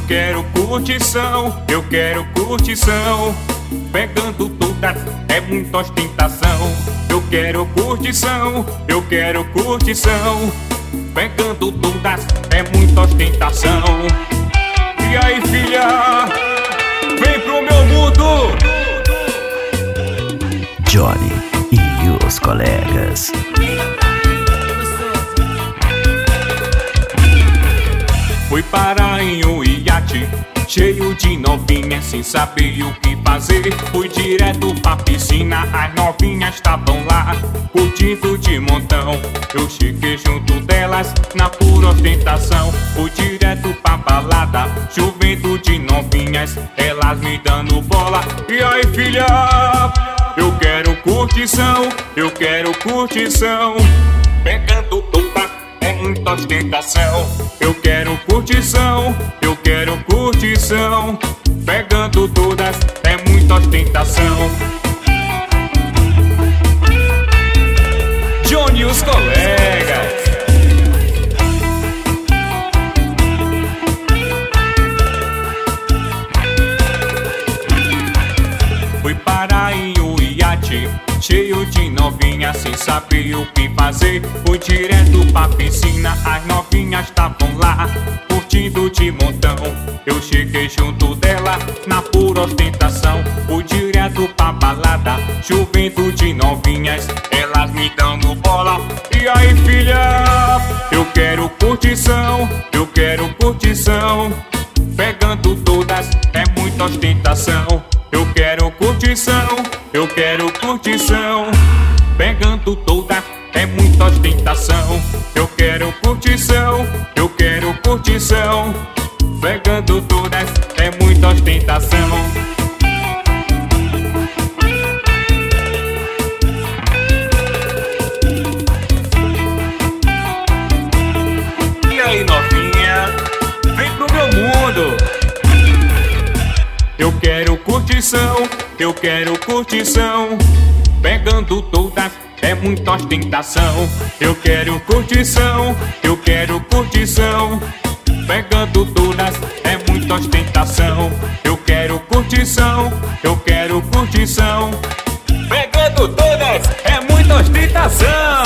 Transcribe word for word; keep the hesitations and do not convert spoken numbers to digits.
quero curtição, eu quero curtição. Pegando todas é muita ostentação. Eu quero curtição, eu quero curtição. Pegando todas é muita ostentação. E aí, filha, vem pro meu mundo. Johnny e os colegas. Fui parar em um iate cheio de novinhas, sem saber o que fazer. Fui direto pra piscina, as novinhas estavam lá, curtindo de montão. Eu cheguei junto delas, na pura ostentação. Fui direto pra balada, chovendo de novinhas, elas me dando bola. E aí, filha, eu quero curtição, eu quero curtição. Pegando toda é muita ostentação. Eu quero curtição, eu quero curtição. Pegando todas é muita ostentação. Johnny e os colegas. Fui parar em um iate cheio de novinhas, sem saber o que fazer. Fui direto pra piscina, as novinhas estavam lá, curtindo de montão. Eu cheguei junto dela, na pura ostentação. Fui direto pra balada, chovendo de novinhas, elas me dando bola. E aí, filha, eu quero curtição, eu quero curtição. Pegando todas é muita ostentação. Eu quero curtição, eu quero curtição. Pegando toda é muita ostentação. Eu quero curtição, eu quero curtição. Pegando todas é muita ostentação. E aí, novinha, vem pro meu mundo. Eu quero curtição, eu quero curtição. Pegando todas é muita ostentação. Eu quero curtição, eu quero curtição. Pegando todas é muita ostentação. Eu quero curtição, eu quero curtição. Pegando todas é muita ostentação.